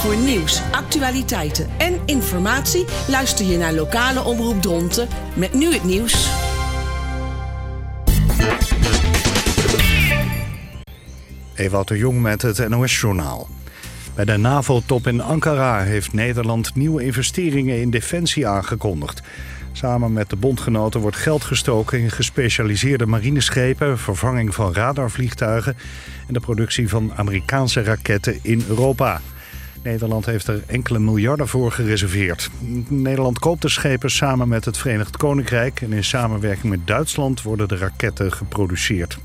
Voor nieuws, actualiteiten en informatie luister je naar lokale omroep Dronten met nu het nieuws. Ewout de Jong met het NOS-journaal. Bij de NAVO-top in Ankara heeft Nederland nieuwe investeringen in defensie aangekondigd. Samen met de bondgenoten wordt geld gestoken in gespecialiseerde marineschepen, vervanging van radarvliegtuigen en de productie van Amerikaanse raketten in Europa. Nederland heeft er enkele miljarden voor gereserveerd. Nederland koopt de schepen samen met het Verenigd Koninkrijk en in samenwerking met Duitsland worden de raketten geproduceerd.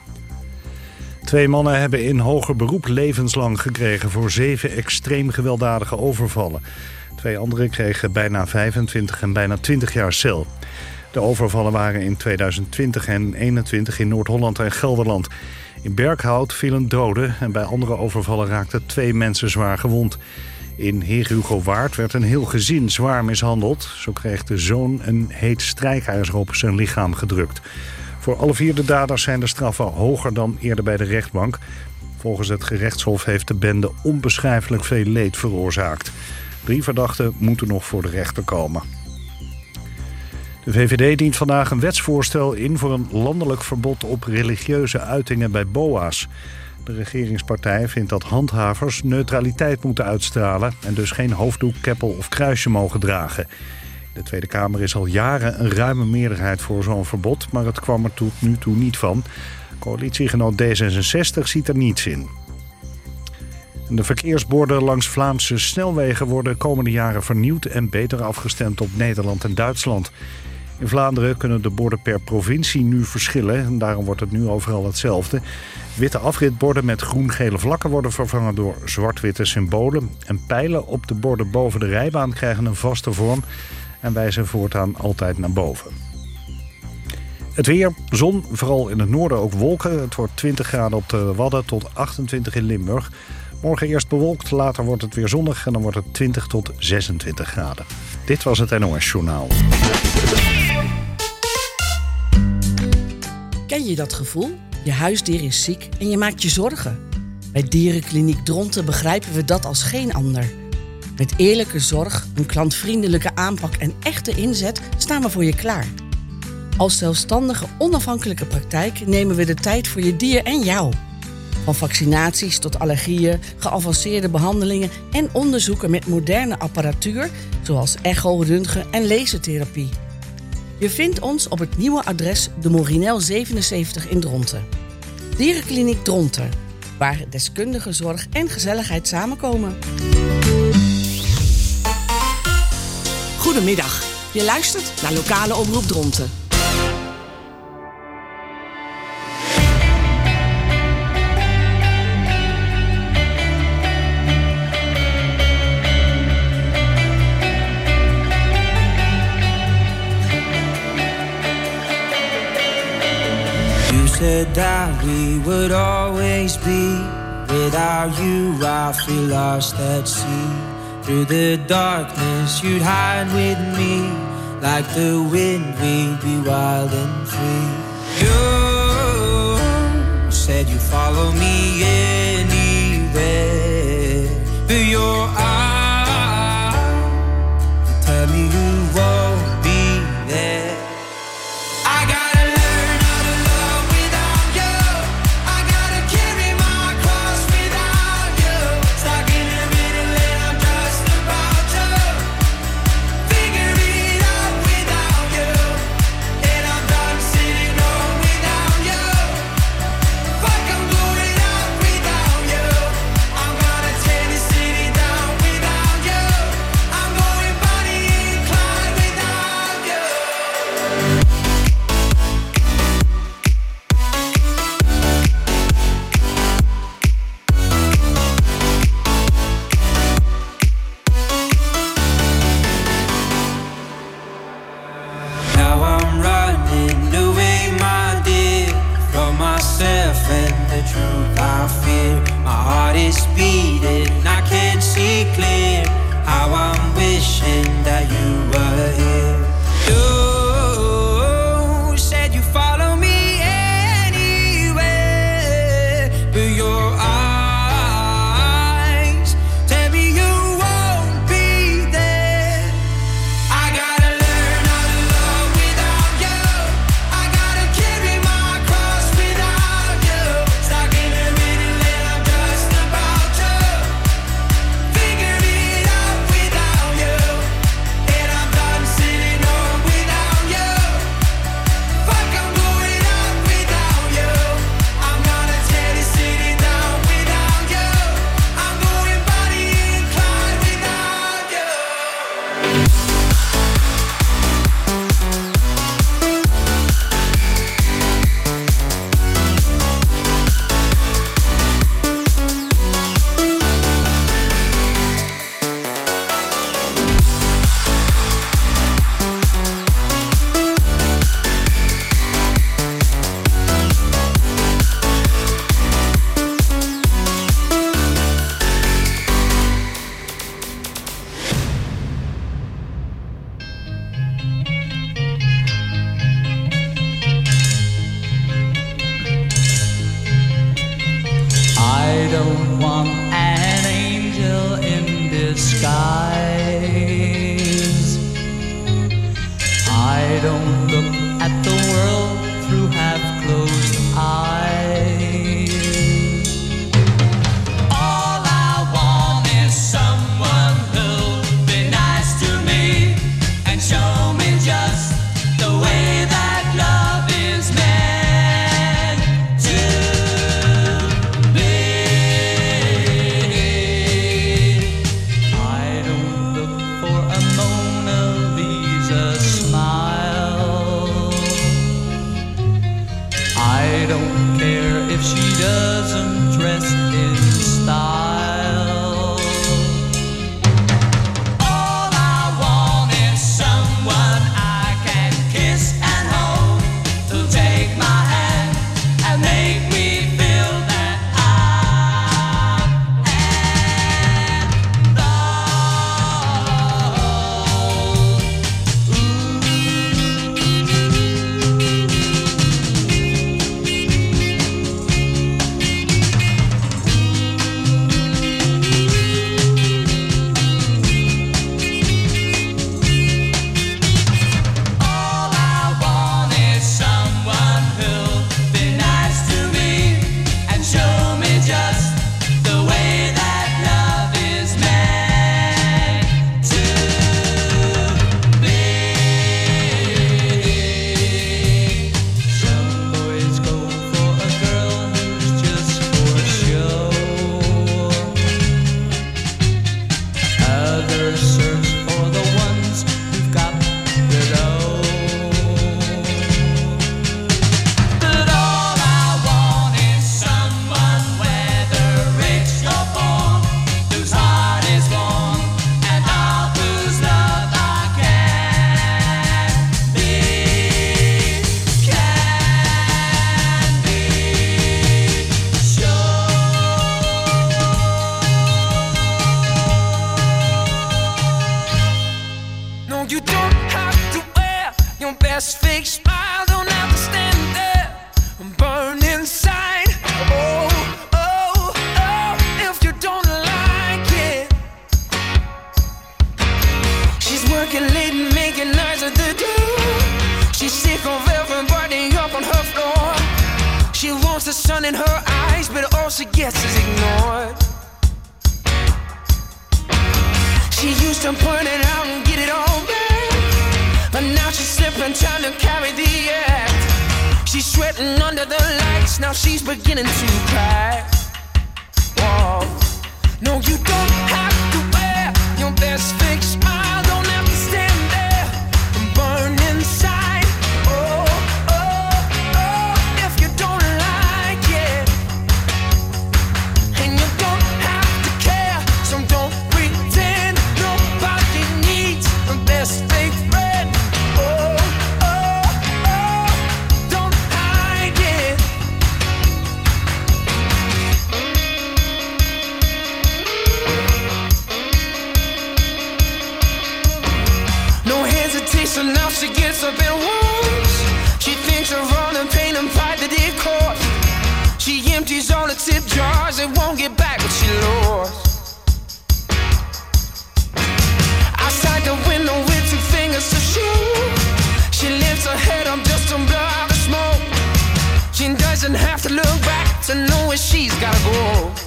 2 mannen hebben in hoger beroep levenslang gekregen voor 7 extreem gewelddadige overvallen. 2 anderen kregen bijna 25 en bijna 20 jaar cel. De overvallen waren in 2020 en 2021 in Noord-Holland en Gelderland. In Berkhout vielen doden en bij andere overvallen raakten 2 mensen zwaar gewond. In Heerhugowaard werd een heel gezin zwaar mishandeld. Zo kreeg de zoon een heet strijkijzer op zijn lichaam gedrukt. Voor alle 4 de daders zijn de straffen hoger dan eerder bij de rechtbank. Volgens het gerechtshof heeft de bende onbeschrijfelijk veel leed veroorzaakt. 3 verdachten moeten nog voor de rechter komen. De VVD dient vandaag een wetsvoorstel in voor een landelijk verbod op religieuze uitingen bij BOA's. De regeringspartij vindt dat handhavers neutraliteit moeten uitstralen en dus geen hoofddoek, keppel of kruisje mogen dragen. In de Tweede Kamer is al jaren een ruime meerderheid voor zo'n verbod, maar het kwam er tot nu toe niet van. Coalitiegenoot D66 ziet er niets in. De verkeersborden langs Vlaamse snelwegen worden komende jaren vernieuwd en beter afgestemd op Nederland en Duitsland. In Vlaanderen kunnen de borden per provincie nu verschillen en daarom wordt het nu overal hetzelfde. Witte afritborden met groen-gele vlakken worden vervangen door zwart-witte symbolen. En pijlen op de borden boven de rijbaan krijgen een vaste vorm en wijzen voortaan altijd naar boven. Het weer, zon, vooral in het noorden ook wolken. Het wordt 20 graden op de Wadden tot 28 in Limburg. Morgen eerst bewolkt, later wordt het weer zonnig en dan wordt het 20 tot 26 graden. Dit was het NOS Journaal. Ken je dat gevoel? Je huisdier is ziek en je maakt je zorgen. Bij Dierenkliniek Dronten begrijpen we dat als geen ander. Met eerlijke zorg, een klantvriendelijke aanpak en echte inzet staan we voor je klaar. Als zelfstandige, onafhankelijke praktijk nemen we de tijd voor je dier en jou. Van vaccinaties tot allergieën, geavanceerde behandelingen en onderzoeken met moderne apparatuur, zoals echo, röntgen en lasertherapie. Je vindt ons op het nieuwe adres de Morinel 77 in Dronten. Dierenkliniek Dronten, waar deskundige zorg en gezelligheid samenkomen. Goedemiddag, je luistert naar lokale omroep Dronten. Said that we would always be. Without you I feel lost at sea. Through the darkness you'd hide with me. Like the wind we'd be wild and free. You said you'd follow me anywhere. Through your eyes tell me you won't be there. Your eyes tell me you don't want an angel in disguise. I don't look at the world through half-closed eyes. All I want is someone who'll be nice to me and show me just the way that love is meant to be. I don't look for a Mona Lisa smile. I don't care if she doesn't dress in style. All I want is someone I can kiss and hold, who'll take my hand and make me feel that I am All I want is someone who'll be nice to me and show me just the way that love is meant to be. Some boys go for a girl who's just for show. Others search for the ones who've got the dough. But all I want is someone, whether rich or poor, whose heart is warm and of whose love I can be sure. No, you don't have to wear your best fake smile. Don't have to stand there and burn inside. Oh, oh, oh, if you don't like it. She's working late and making nights at the door. She's sick of everybody up on her floor. She wants the sun in her eyes, but all she gets is ignored. She used to point it out and get it all back, but now she's slipping, trying to carry the act. She's sweating under the lights, now she's beginning to crack. Whoa. No, you don't have to wear your best fake smile. Don't have to stand there and burn inside. Oh, oh, oh, if you don't like it. And you don't have to care, so don't pretend. Nobody needs a best fake friend. Oh, oh, oh, don't hide it. No hesitation, now she gets up and walks. She thinks of all the pain and pride that it caused. She empties all the tip jars and won't get back what she lost. Outside the window with two fingers to shoot. She lifts her head up just to blow out the smoke. She doesn't have to look back to know where she's gotta go.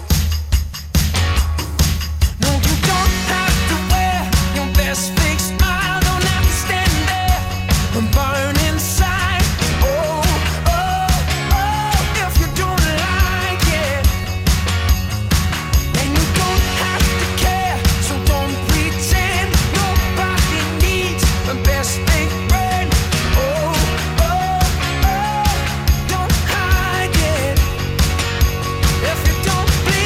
No, you don't have to wear your best fake smile. Don't have to stand there and burn inside. Oh, oh, oh, if you don't like it. And you don't have to care, so don't pretend. Nobody needs a best fake friend. Oh, oh, oh, don't hide it. If you don't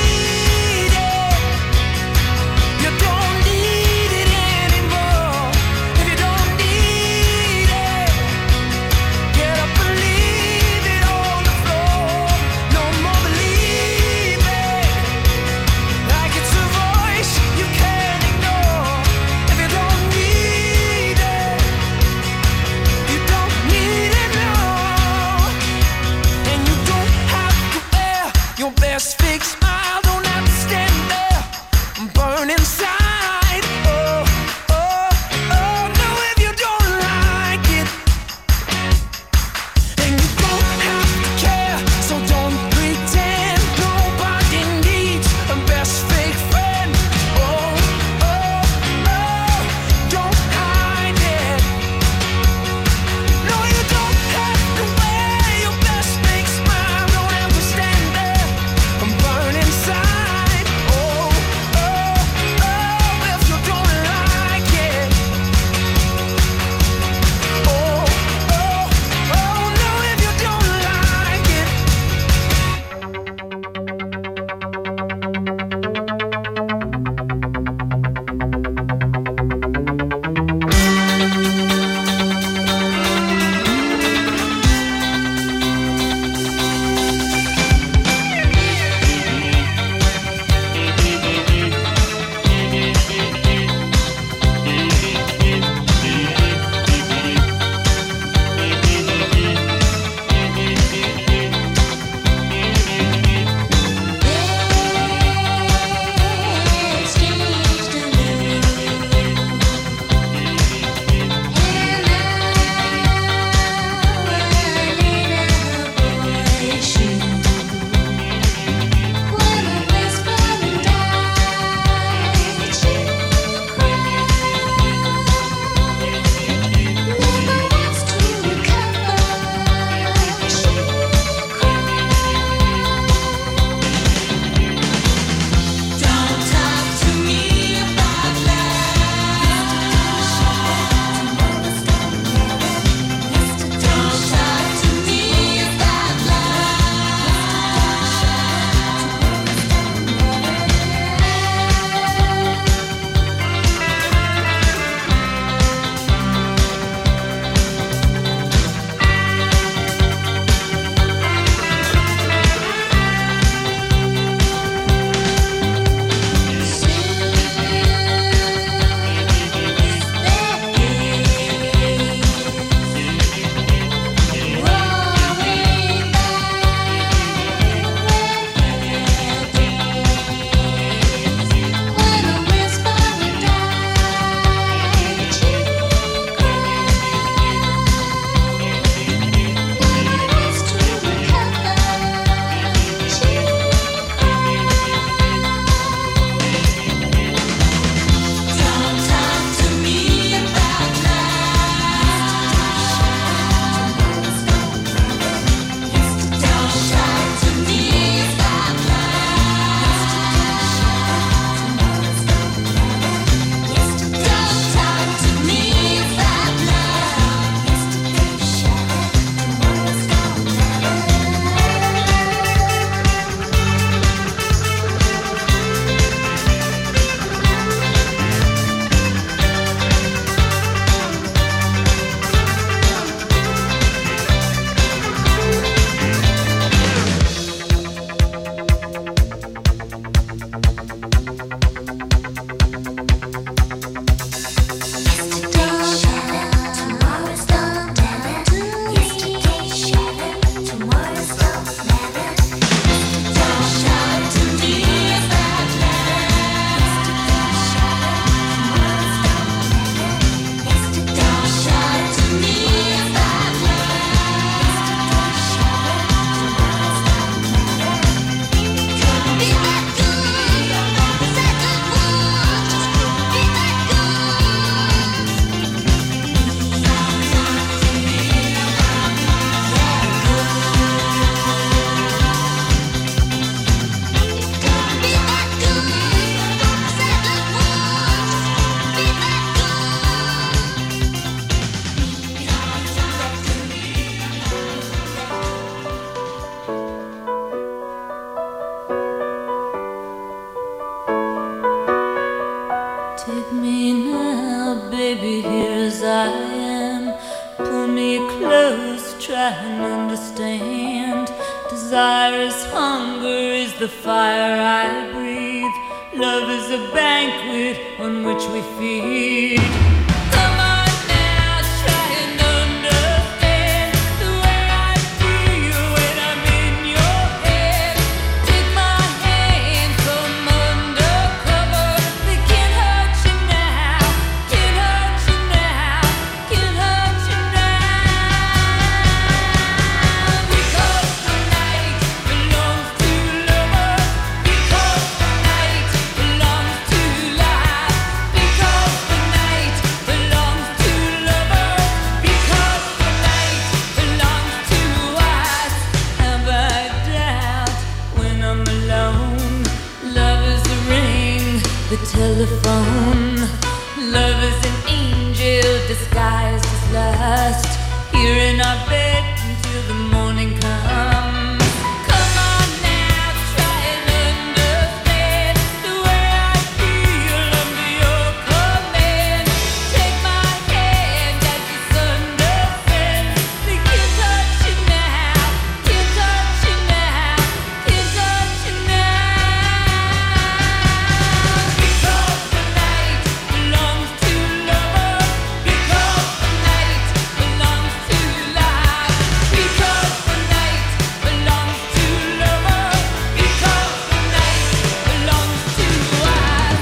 and understand. Desire is hunger, is the fire I breathe. Love is a banquet on which we feed. Come on now, try and understand the way I feel when I'm in your head. Take my hand from undercover. They can't hurt you now, can't hurt you now, can't hurt you now. Because the night belongs to lovers. Because the night belongs to life. Because the night belongs to lovers. Because the night belongs to us. Have I doubt when I'm alone? Love is the ring, the telephone. Love is an angel disguised as lust. Here in our bed until the morning comes. Come on now, try and understand the way I feel under your command. Take my hand as the sun descends. They can't touch you now, can't touch you now, can't touch you now. Because the night belongs to lovers. Because the night belongs to life. Because the night belongs to lovers. Because the night belongs to us.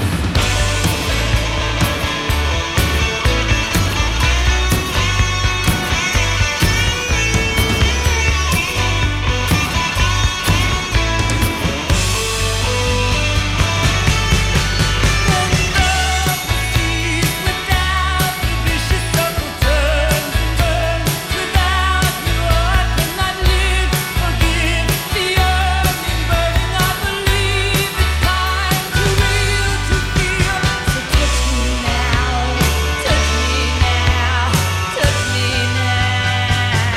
Without the vicious circle turns and burns. Without you I could not live. Forgive the yearning burning. I believe it's time to real to feel. So touch me now, touch me now, touch me now.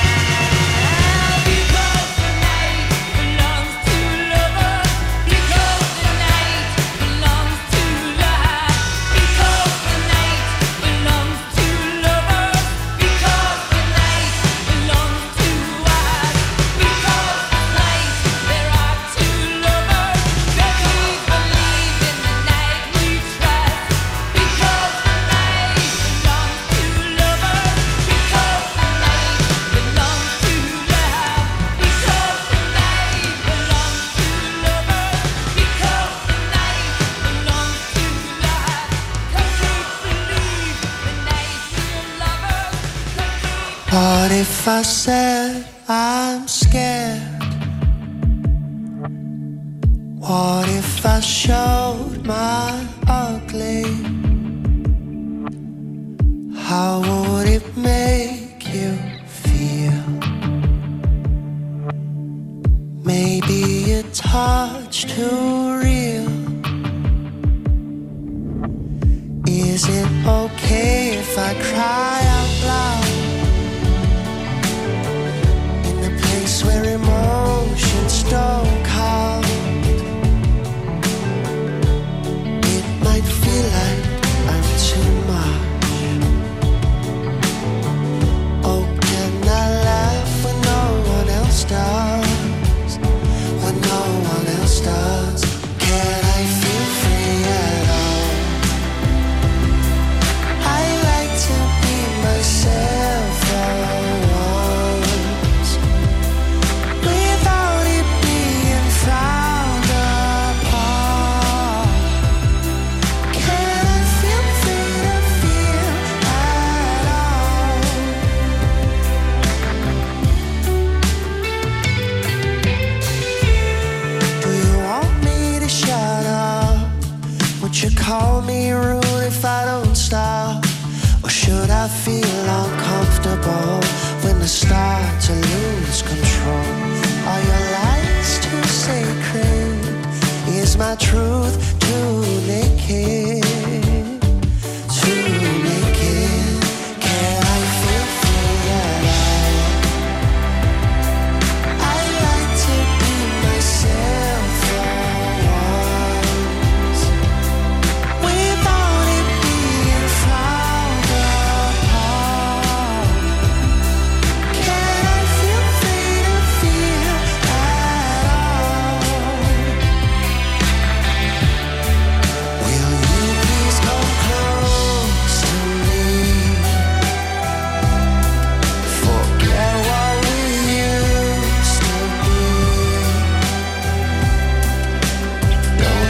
Because the night belongs to lovers. Because the night belongs to life. Because the night belongs to lovers. Because the night belongs to us. Because tonight there are two lovers. That we believe in the night we trust. Because the night belongs to lovers. Because the night belongs to love. Because the night belongs to lovers. Because the night belongs to love. 'Cause we believe the night we're lovers. 'Cause we What if I said I'm scared? What if I showed my ugly? How would it make you feel? Maybe a touch too real. Is it okay if I cry out loud? In the place where emotions don't count. It might feel like I'm too much. Oh, can I laugh when no one else does? When no one else does. Can I feel free at all? I like to be myself for once, without it being frowned upon. Can I feel free to feel at all? Do you want me to shut up? Would you call me rude if I don't stop? Or should I feel uncomfortable when I start to lose control? Are your lies too sacred? Is my truth too naked? Too naked? Can I feel free at all? I like to be myself for once, without it being frowned upon. Can I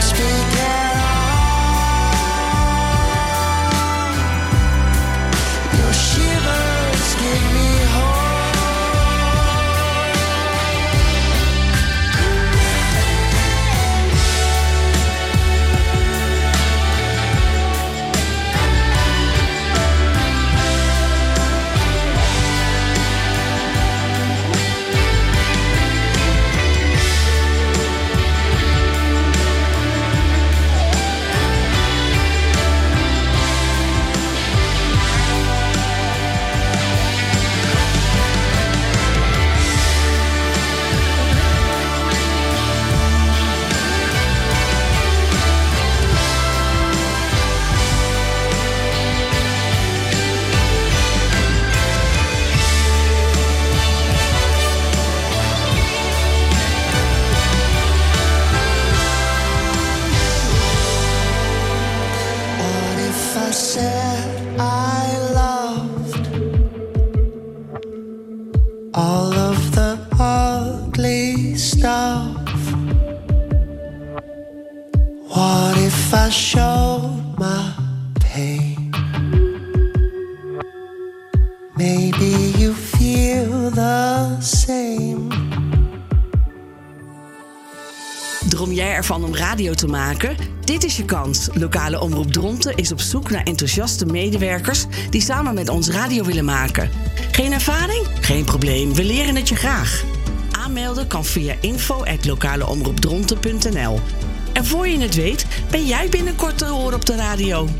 speak at all. Your shivers give me hope. I said I loved all of the ugly stuff. What if I showed my pain? Maybe you feel the same. Droom jij ervan om radio te maken? Dit is je kans. Lokale Omroep Dronten is op zoek naar enthousiaste medewerkers die samen met ons radio willen maken. Geen ervaring? Geen probleem, we leren het je graag. Aanmelden kan via info@lokaleomroepdronten.nl. En voor je het weet, ben jij binnenkort te horen op de radio.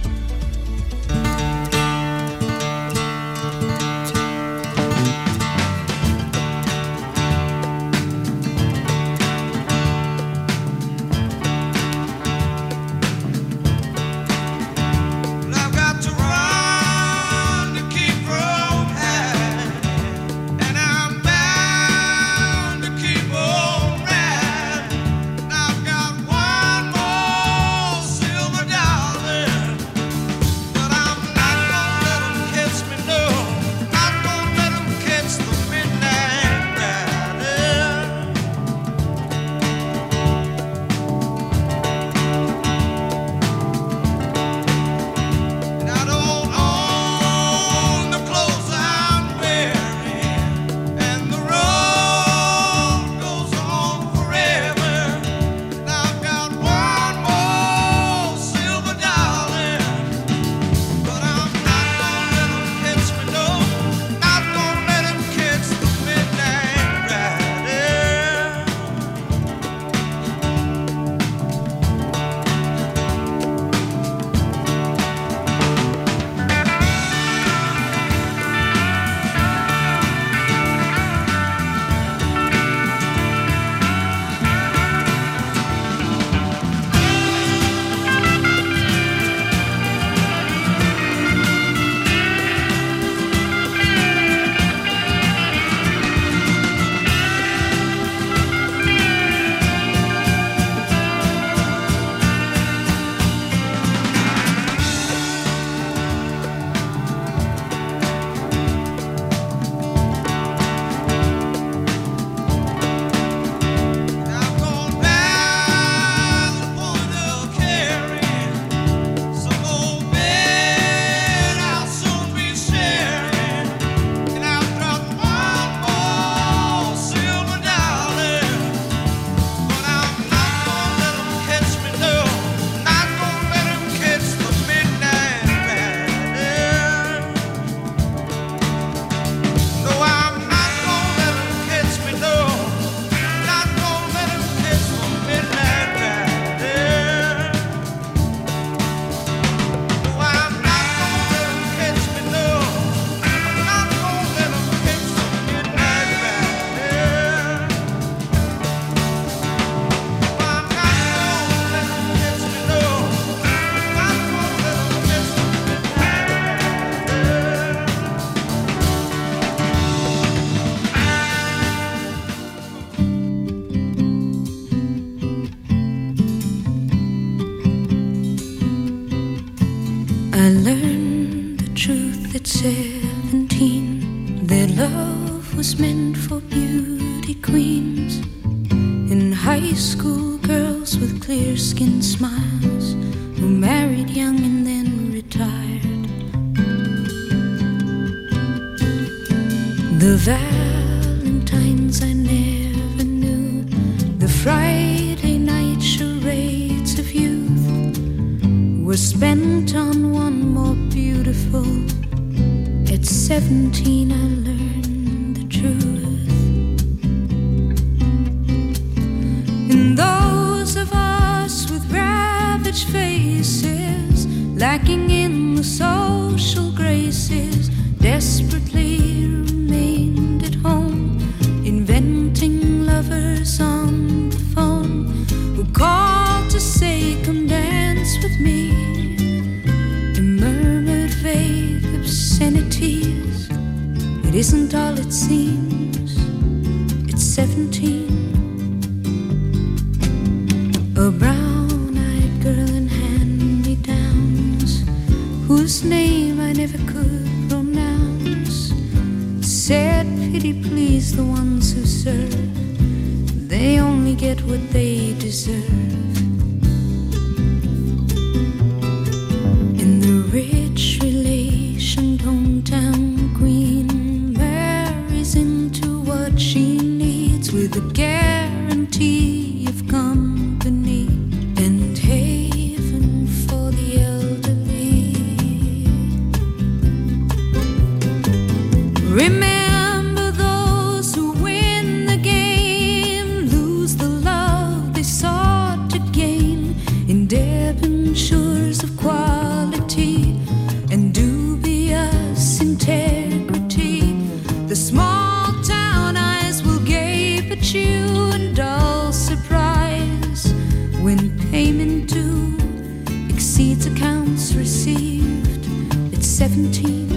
I learned the truth at 17, that love was meant for beauty queens. In high school, girls girls with clear-skinned smiles who married young and then retired. The Valentines I never knew, the Friday night charades of youth were spent on one more beautiful. At 17 I learned the truth. And those of us with ravaged faces, lacking in the social graces, desperately remained at home, inventing lovers on the phone who called to say, come dance with me, and murmured vague obscenities. It isn't all it seems, it's 17. A brown-eyed girl in hand-me-downs, whose name I never could pronounce, said, pity please the ones who serve, they only get what they deserve. And the rich relationed hometown queen marries into what she needs, with a guarantee of company and haven for the elderly. Remember those who win the game, lose the love they sought to gain, in debentures of quality and dubious integrity. The small town eyes will gape at you in dull surprise when payment due exceeds accounts received. It's 17.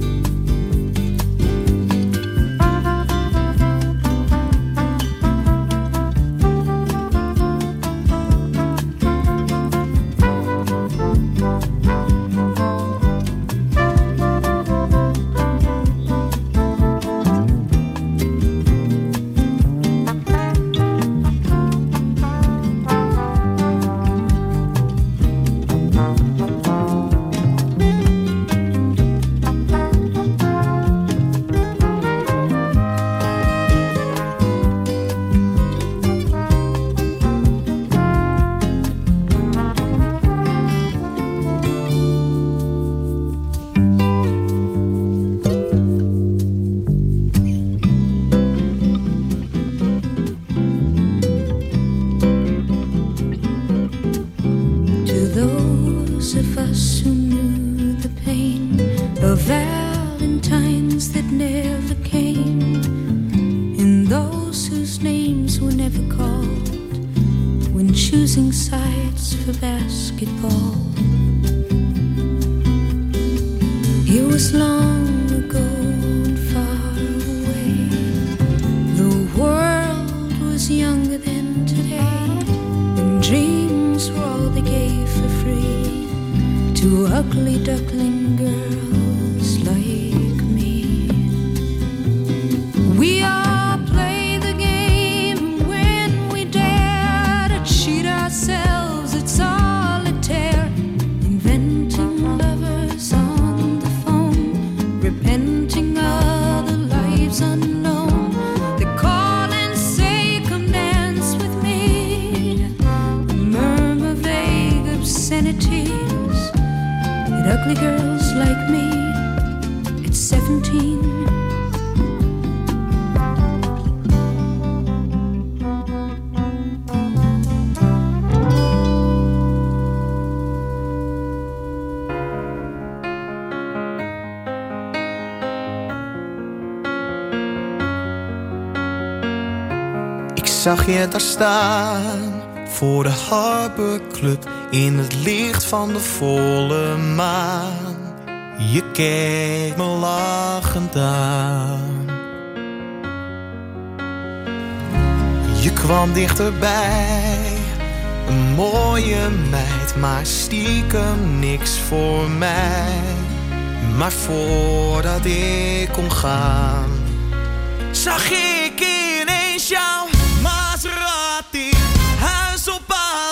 Zag je daar staan voor de Harbor Club in het licht van de volle maan. Je keek me lachend aan. Je kwam dichterbij, een mooie meid, maar stiekem niks voor mij. Maar voordat ik kon gaan, zag ik ineens jouw Maserati, huis op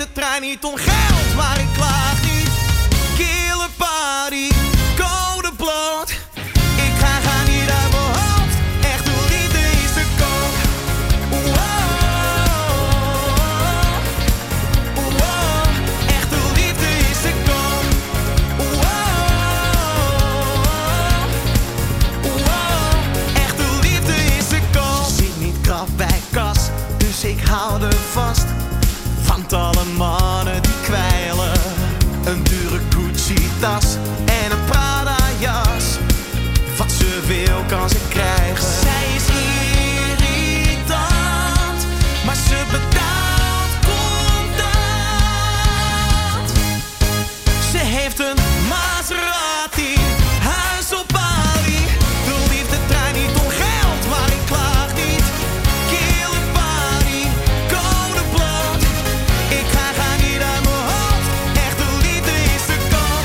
trein niet om geld, maar ik klaag niet. Kille party, code bloot. Ik ga niet uit mijn hoofd. Echte liefde is te koop. Echte liefde is te koop. Echte liefde is te koop. Zit niet krap bij kas, dus ik hou er vast. Want alle mannen die kwijlen. Een dure Gucci-tas en een Prada-jas. Wat ze wil kan ze krijgen. Zij is irritant, maar ze betaalt contant. Ze heeft een Maserati, huis op Bali. De liefde draait niet om geld, maar ik klaag niet. Kille party, code bloot. Ik ga niet uit mijn hoofd. Echte liefde is te koop.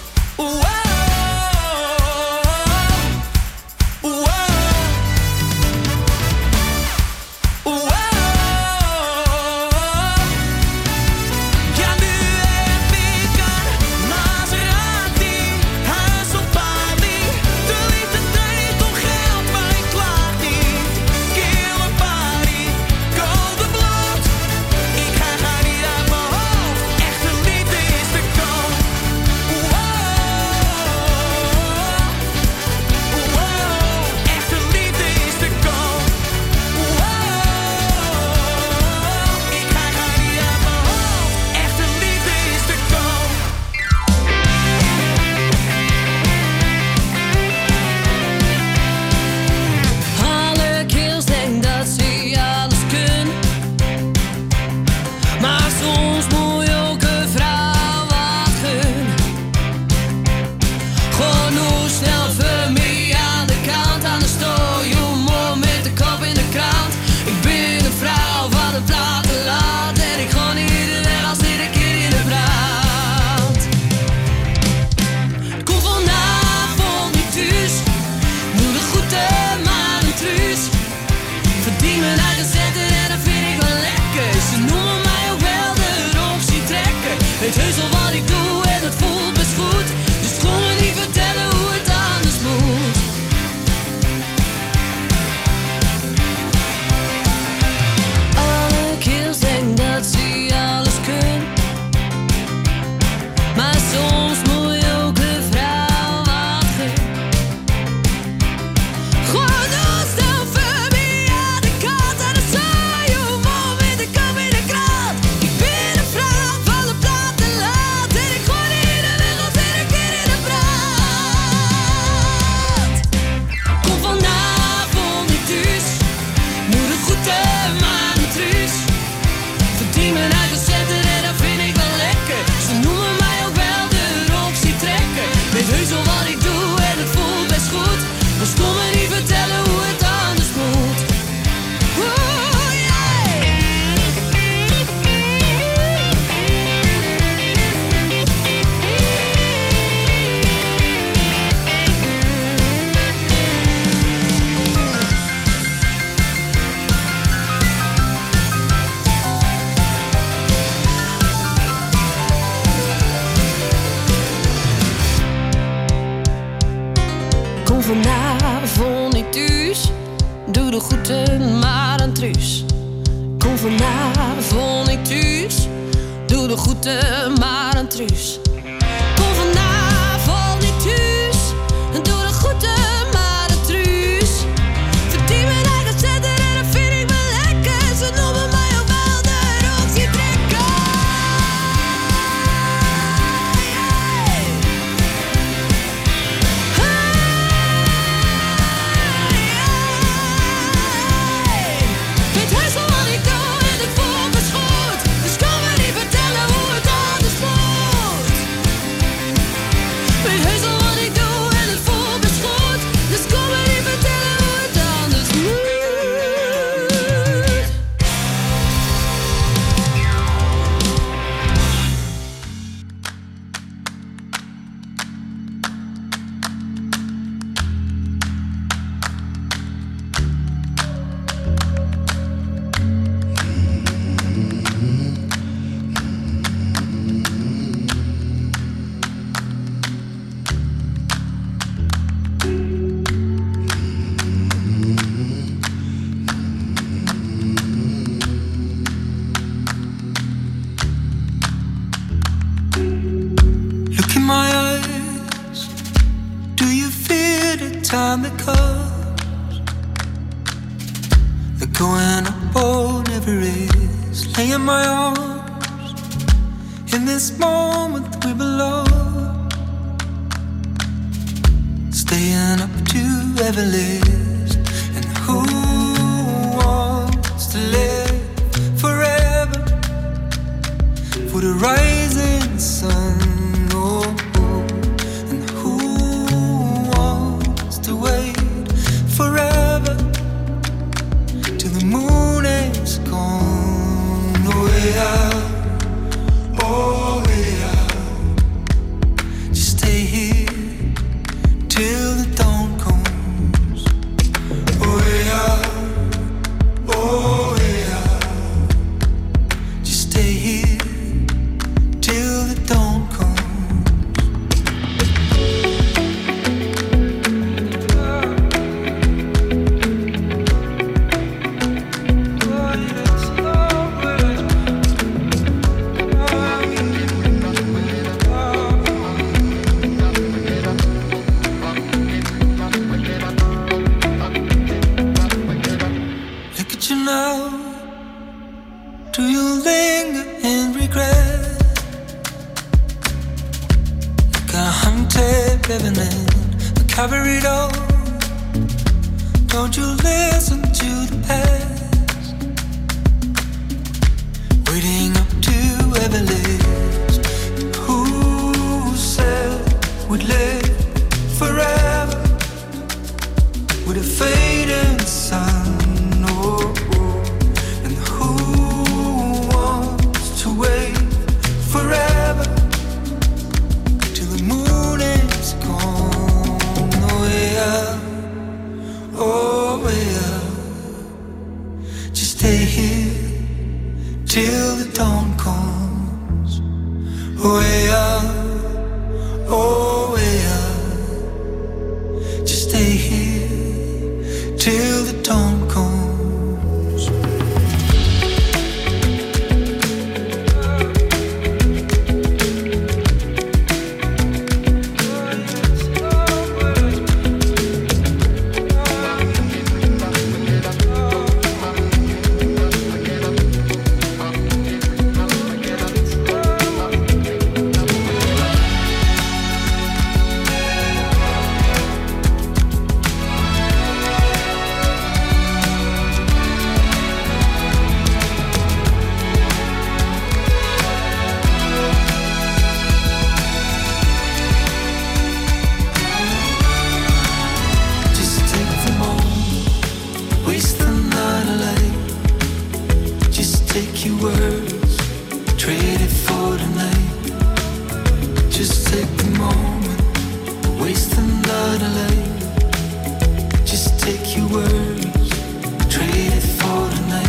Ja, nu heb ik een Maserati, huis op Bali. De liefde draait niet om geld, maar ik klaag niet. Kille party, code bloot. Ik ga niet uit mijn hoofd. Echte liefde is te koop. Echte liefde is te koop. Ik ga niet uit mijn hoofd. Echte liefde is te koop. Alle kerels denken dat ze alles kunnen. Maar soms moet je ook een vrouw wat gunnen. Genoeg snel voor mij aan de kant. Anders stoor je mooi met de kop in de krant. Ik ben een vrouw van de platenlaat. En ik ga niet de weg als iedere keer in de brand. Kom vanavond niet thuis. Doe de goede maar een truus. Verdien mijn eigen centen en dat vind ik wel lekker. Ze noemen mij ook wel de Roxy trekker. Weet heus al wat ik doe en het voelt best goed. Dus kom me niet vertellen hoe het anders moet. Alle kerels denken dat ze alles kunnen. Maar soms moet je ook een vrouw wat gunnen. Gewoon snel voor mij aan de kant. En dan zou je mooi met de kop in de krant. Ik ben een vrouw van de platenlaat. En ik gooi niet de weg als iedere keer in de brand. Kom vanavond niet thuis. Doe de goede maar een truus. Verdien mijn eigen centen en dat vind ik wel lekker. Ze noemen mij ook wel de Roxy trekker. Weet heus al wat ik doe en het voelt best goed. Dus kom me niet vertellen hoe het anders moet. Kom vanavond niet thuis. Doe de goede maar een truus. Kom vanavond niet thuis. Doe de goede maar een truus. Kom vanavond niet thuis. Doe de goede maar een truus. Verdien mijn eigen centen en dat vind ik wel lekker. Ze noemen mij ook wel de Roxy trekker. Weet heus al wat ik doe en het voelt best goed. Dus kom me niet vertellen hoe het anders moet. time that comes, they're going up on Everest, laying my arms in this moment that we belong, staying up to Everest. And who wants to live forever for the rising sun? Oh, oh. And who wants to wait forever till the moon is gone? Oh yeah, oh yeah. Just stay here till the dawn comes. Oh yeah, oh yeah. Just stay here till the dawn comes. Look at you now. Do you linger in regret? Like a hunted revenant, but cover it all. Don't you listen to the past, waiting up to Everest. Who said we'd live forever with a fading sun? Oh, oh. And who wants to wait forever till the moon is gone? Oh yeah, oh yeah. Just stay here till the dawn comes. Oh yeah, oh yeah. Just stay here till the dawn comes. Just take the moment, waste the night alive. Just take your words, trade it for the night. Just take the moment, waste the night alive. Just take your words, trade it for the night.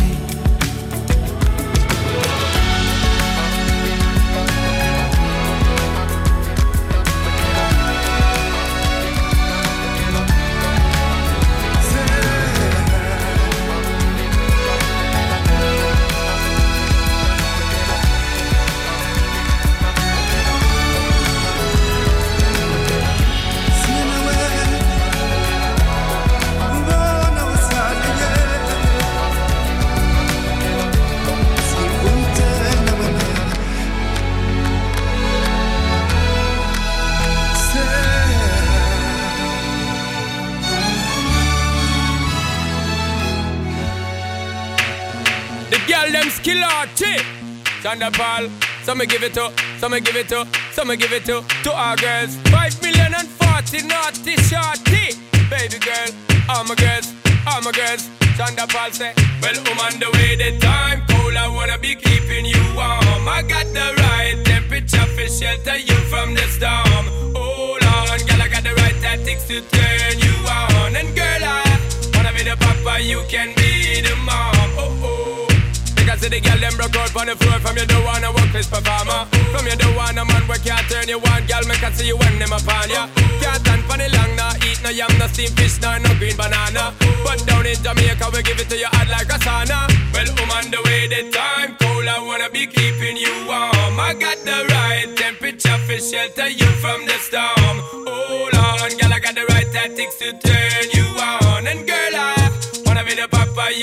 The girl them skill arty. Chanda Paul, some give it to, some give it to, some give it to our girls. 5 million and 40 naughty shorty. Baby girl, all my girls, all my girls. Chanda Paul say, well, on the way the time cold, I wanna be keeping you warm. I got the right temperature for shelter you from the storm. Hold on, girl, I got the right tactics to turn you on. And girl, I wanna be the papa, you can be the mom. Oh oh. Because the girl them broke out on the floor. From you don't wanna work this performer. From you don't wanna man where can't turn you on. Girl, make I see you when them upon ya. Can't stand for the long, nah eat no yam, no steamed fish, no green banana. But down in Jamaica we give it to you hot like a sauna. Well, on the way the time cold, I wanna be keeping you warm. I got the right temperature for shelter you from the storm. Hold on, girl, I got the right tactics to turn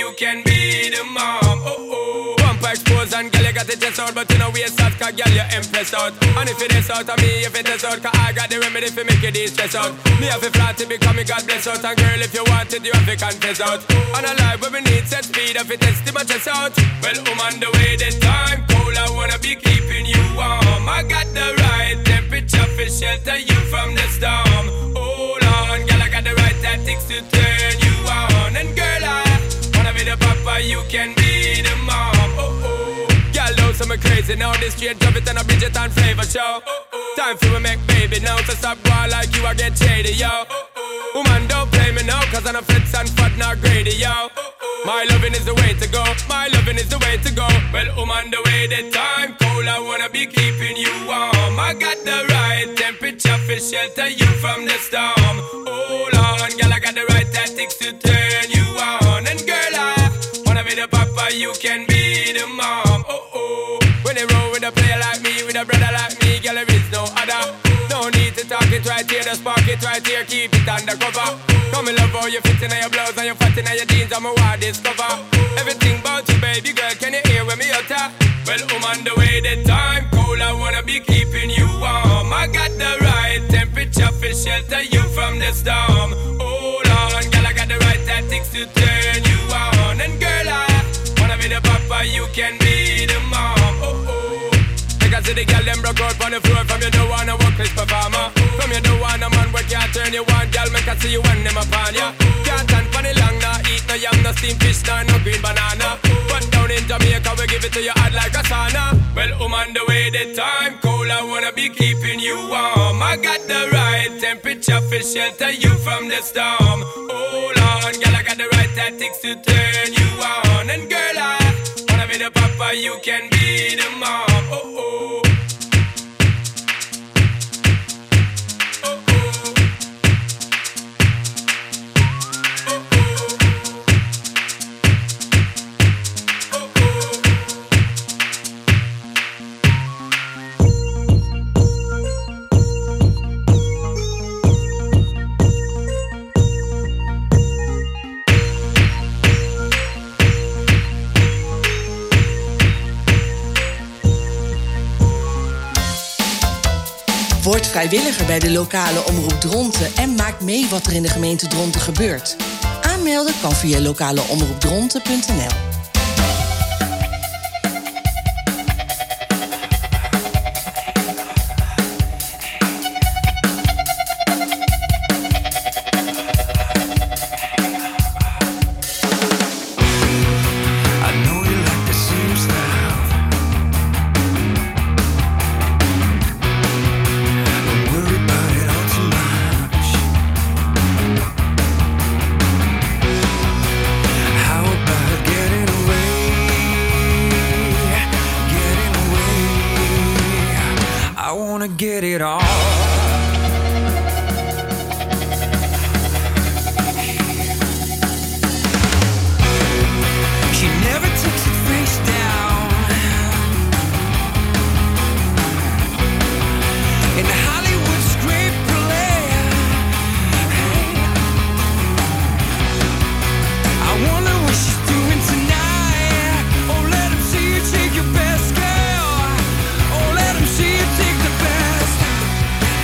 you can be the mom. Bumper expose and girl, you got the chest out, but you know we start, cause girl, you impressed out. And if it is out of me, if it is out, cause I got the remedy for make it stress out. Me have a flat to become me God bless out. And girl, if you want it, you have to confess out. And a life where we need set speed, if it is to my chest out. Well, on the way, the time cold, I wanna be keeping you warm. I got the right temperature for shelter you from the storm. Hold on, girl, I got the right tactics to turn you on. And girl, I wanna be the papa, you can be the mom. Girl, know some crazy now. This straight drop it and a Bridget and flavor show. Time for we make baby now. So stop going like you, I get shady, yo. Woman, don't play me now, cause I'm a fits and fat, not greedy, yo. My loving is the way to go. My loving is the way to go. Well, on the way, the time cold, I wanna be keeping you warm. I got the right temperature for shelter you from the storm. Hold on, girl, I got the right tactics to turn you on. And girl, I wanna be the papa, you can be the mom. When they roll with a player like me, with a brother like me, girl, there is no other. No need to talk it right here, just spark it right here, keep it undercover. Come and love how you fit in your blouse and you fat in your jeans, I'm a wild discover. Everything about you, baby girl, can you hear when me utter? Well, I'm on the way, the time cold, I wanna be keeping you warm. I got the right temperature for shelter you from the storm. Hold on, girl, I got the right tactics to turn you on. And girl, I wanna be the papa, you can be the mom. Because the girl them broke out on the floor. From you don't wanna work this performer. From you don't wanna man where can't turn you on. Girl, make I see you when them upon ya. Can't stand for the long, nah. Eat no yam, no steamed fish, nah, no green banana. But down in Jamaica, we give it to you hot like a sauna. Well, I'm on the way, the time cold, I wanna be keeping you warm. I got the right temperature for shelter you from the storm. Hold on, girl, I got the right tactics to turn you on. And girl, I wanna be the papa, you can be the mom. Word vrijwilliger bij de lokale omroep Dronten en maak mee wat er in de gemeente Dronten gebeurt. Aanmelden kan via lokaleomroepdronten.nl. Get it all. She never takes it face down. In the Hollywood screenplay, I wonder what she's doing tonight. Oh, let him see you take your best, girl. Oh, let him see you take the best.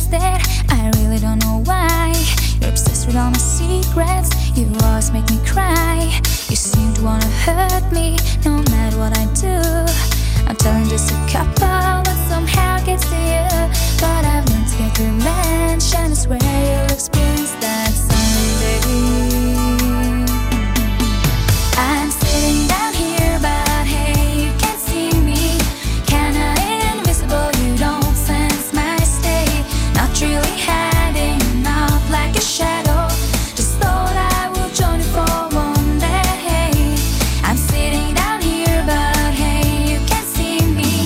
wasted. I really don't know why. You're obsessed with all my secrets. You always make me cry. You seem to wanna hurt me, no matter what I do. I'm telling just a couple, but somehow gets to you. But I've learned to get revenge, and I swear you'll experience that someday. I'm sitting down here, but hey, you can't see me. Kinda invisible, you don't sense my state. Not really hiding out like a shadow. Just thought I would join you for one day. I'm sitting down here, but hey, you can't see me.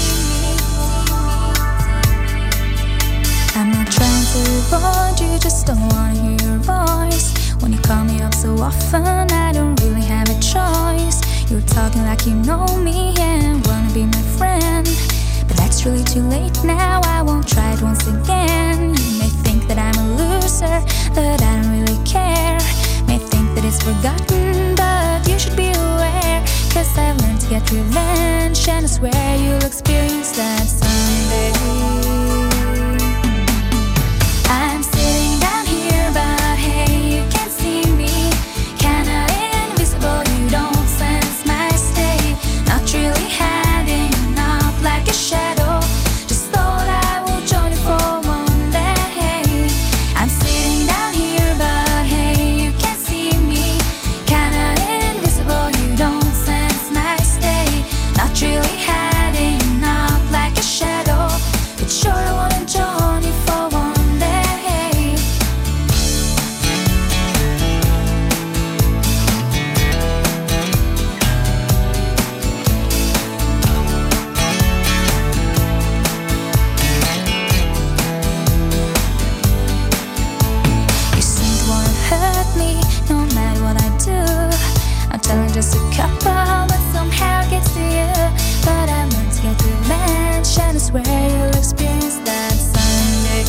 I'm not trying to avoid you, just don't wanna hear your voice. When you call me up so often, I don't really have a choice. You're talking like you know me and wanna be my friend, but that's really too late now. I won't try it once again. You may think that I'm a loser, but I don't really care. May think that it's forgotten, but you should be aware. 'Cause I've learned to get revenge, and I swear you'll experience that someday. I'm sitting down here, but hey, you can't see me. Kinda invisible, you don't sense my state. Not really hiding out like a shadow. Just thought I would join you for one day. I'm sitting down here, but hey, you can't see me. Kinda invisible, you don't sense my state. Not really hiding out like a shadow. But sure I wanna join you for one day. You seem to wanna hurt me, no matter what I do. I'm telling just a couple, but somehow gets to you. But I learned to get revenge, and I swear you'll experience that someday.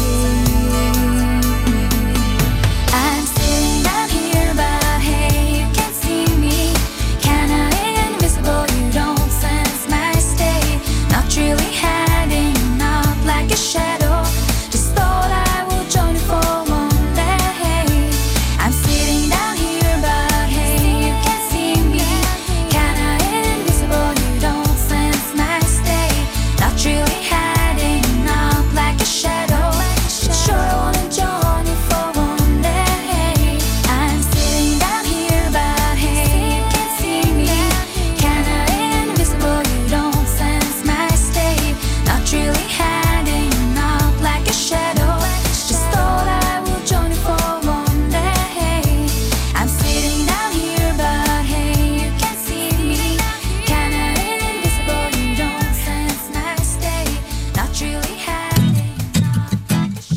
I'm sitting down here, but hey, you can't see me. Kinda invisible, you don't sense my state. Not really hiding out like a shadow. Just thought I would join you for one day. I'm sitting down here, but hey, you can't see me. Kinda invisible, you don't sense my state. Not really hiding out like a shadow. But sure I wanna join you for one day. I'm sitting down here, but hey, you can't see me. Kinda invisible, you don't sense my state. Not really hiding out like a shadow. Just thought I would join you for one day. I'm sitting down here, but hey, you can't see me. Kinda invisible, you don't sense my state. Not really hiding out like a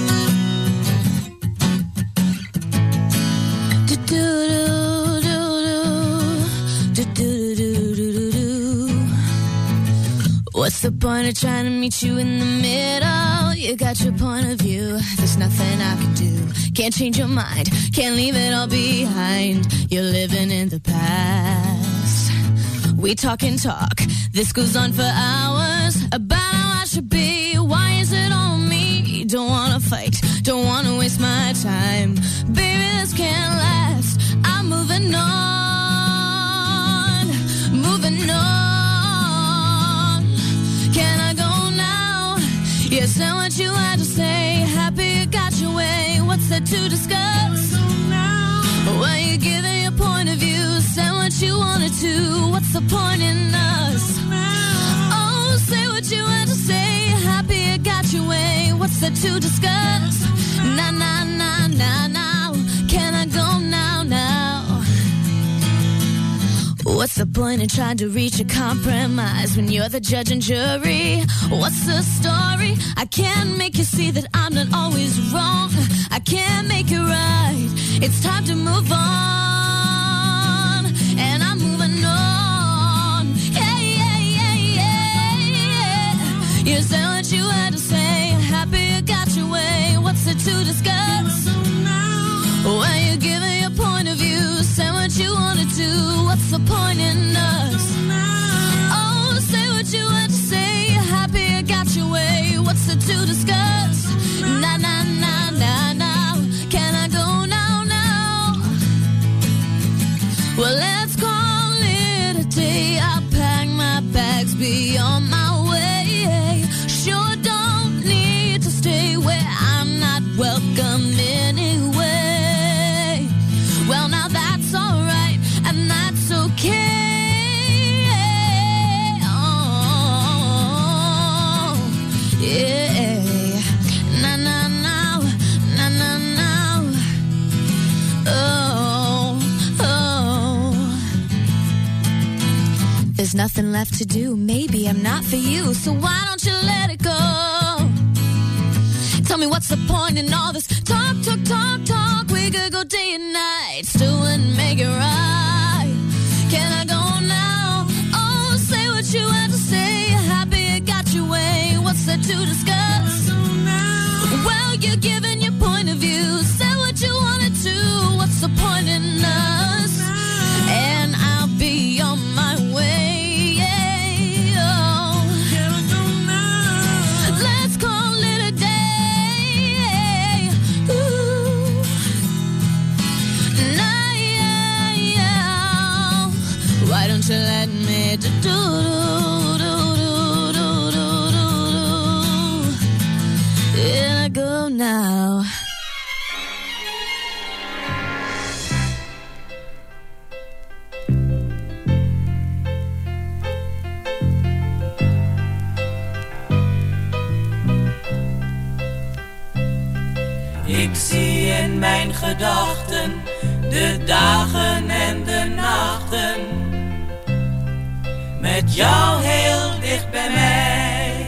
What's the point of trying to meet you in the middle? You got your point of view, there's nothing I can do. Can't change your mind, can't leave it all behind. You're living in the past. We talk and talk, this goes on for hours. About how I should be, why is it on me? Don't wanna fight, don't wanna waste my time. Baby, this can't last, I'm moving on, moving on. Can I go now? You said what you had to say. Happy you got your way. What's there to discuss? Why you giving your point of view? Said what you wanted to. What's the point in us? Oh, say what you had to say. Happy you got your way. What's there to discuss? Nah, nah, nah, nah, nah. Can I go now, now? What's the point in trying to reach a compromise when you're the judge and jury? What's the story? I can't make you see that I'm not always wrong. I can't make it right. It's time to move on, and I'm moving on. Yeah, yeah, yeah, yeah, yeah. You said what you had to say. Happy you got your way. What's it to discuss? Why you giving your point of view? Say what you wanna do. What's the point in us? Oh, say what you had to say. Happy you got your way. What's it to discuss? be on my way. Sure don't need to stay where I'm not welcome anyway. Well, now that's alright, and that's okay. Oh, yeah. Na na na, na na na. Oh, oh. There's nothing left to do. Maybe I'm not for you, so why don't you let it go? Tell me what's the point in all this talk, talk, talk, talk. We could go day and night, still wouldn't make it right. Can I go now? Oh, say what you had to say. Happy it got your way. What's there to discuss? Well, you're giving your point of view. Say what you wanted to. What's the point in us? And I'll be on my way. Yeah, oh. Let's call it a day. Ooh. Nah, yeah, yeah. Why don't you let me do do do do do do do do? Here I go now. Ik zie in mijn gedachten de dagen en de nachten. Met jou heel dicht bij mij.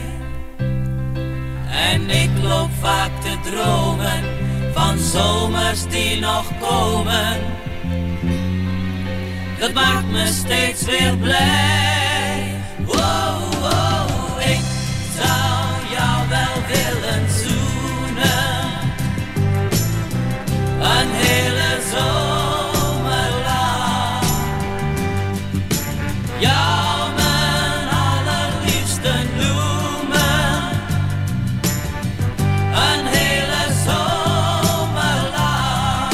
En ik loop vaak te dromen van zomers die nog komen. Dat maakt me steeds weer blij. Wow, wow, ik zou jou wel willen zoenen. Een hele zomer lang. Jou mijn allerliefste noemen. Een hele zomer lang.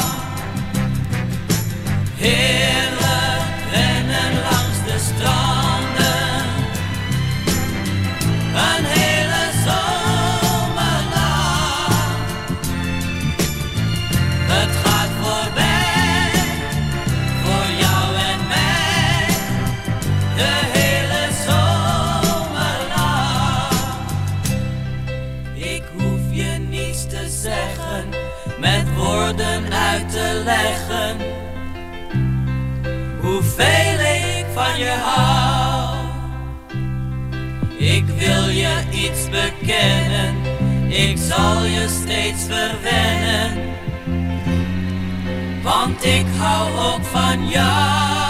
Heerlijk rennen langs de stranden. Een hele zomer lang. Het gaat voorbij, voor jou en mij, de hele zomer lang. Ik hoef je niets te zeggen, met woorden uit te leggen, hoeveel ik van je hou. Ik wil je iets bekennen, ik zal je steeds verwennen. Want ik hou ook van jou.